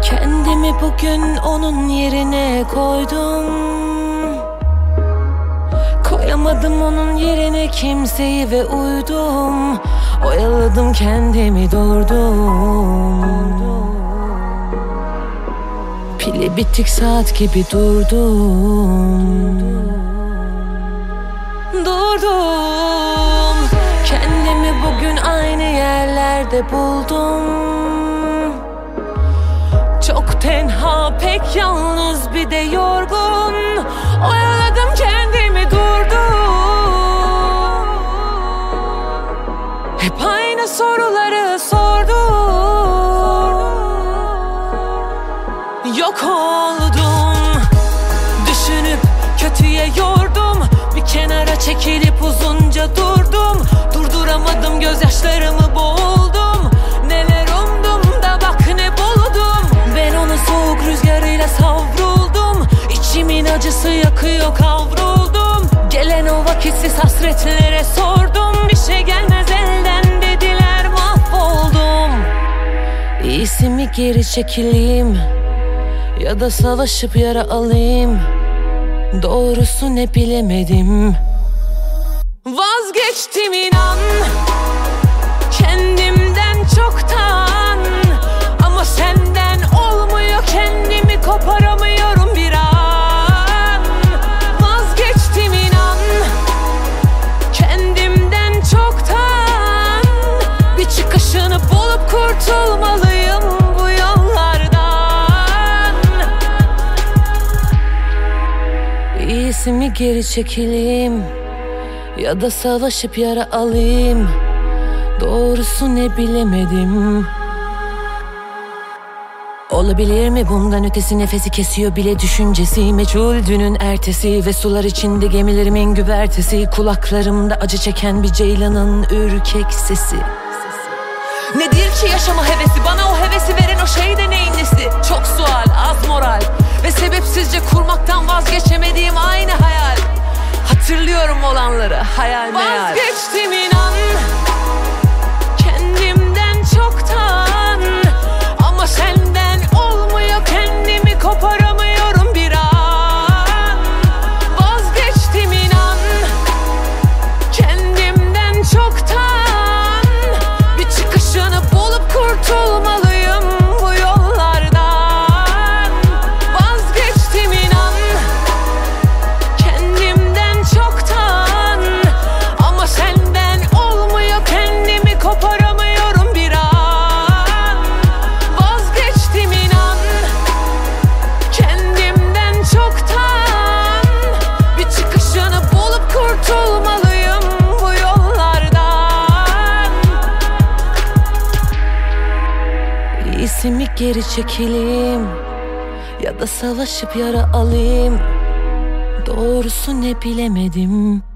Kendimi bugün onun yerine koydum. Koyamadım onun yerine kimseyi ve uydum. Oyaladım kendimi, durdum. Pili bitik saat gibi durdum. Kendimi bugün aynı yerlerde buldum. Çok tenha, pek yalnız, bir de yorgun. Oyaladım kendimi, durdum. Hep aynı soruları sordum. Yok oldum. Düşünüp kötüye yordum. Bir kenara çekilip uzunca durdum. Durduramadım, gözyaşlarımı boğuldum. Neler umdum da bak ne buldum. Ben ona soğuk rüzgarıyla savruldum. İçimin acısı yakıyor, kavruldum. Gelen o vakitsiz hasretlere sordum. Bir şey gelmez elden dediler, mahvoldum. İyisi mi geri çekileyim, ya da savaşıp yara alayım? Doğrusu ne bilemedim. Vazgeçtim inan, kendimden çoktan. Ama senden olmuyor, kendimi koparamıyorum bir an. Vazgeçtim inan, kendimden çoktan. Bir çıkışını bulup kurtulmalıyım bu yollardan. İyisi mi geri çekileyim, ya da savaşıp yara alayım? Doğrusu ne bilemedim. Olabilir mi bundan ötesi, nefesi kesiyor bile düşüncesi. Meçhul dünün ertesi ve sular içinde gemilerimin güvertesi. Kulaklarımda acı çeken bir ceylanın ürkek sesi. Nedir ki yaşama hevesi, bana o hevesi veren o şey de neyin nesi? Çok sual, az moral ve sebepsizce kurmaktan vazgeçemediğim aynı hayal. Hatırlıyorum olanları, hayal meyal. Vazgeçtim inan, kendimden çoktan. Ama senden olmuyor, kendimi koparamıyorum bir an. Vazgeçtim inan, kendimden çoktan. Bir çıkışını bulup kurtulmalıyım bu yollardan. Vazgeçtim inan, kendimden çoktan. Ama senden olmuyor, kendimi koparamıyorum bir an. Vazgeçtim inan, kendimden çoktan. Bir çıkışını bulup kurtulmalıyım bu yollardan. İyisi mi geri çekileyim, ya da savaşıp yara alayım? Doğrusu ne bilemedim.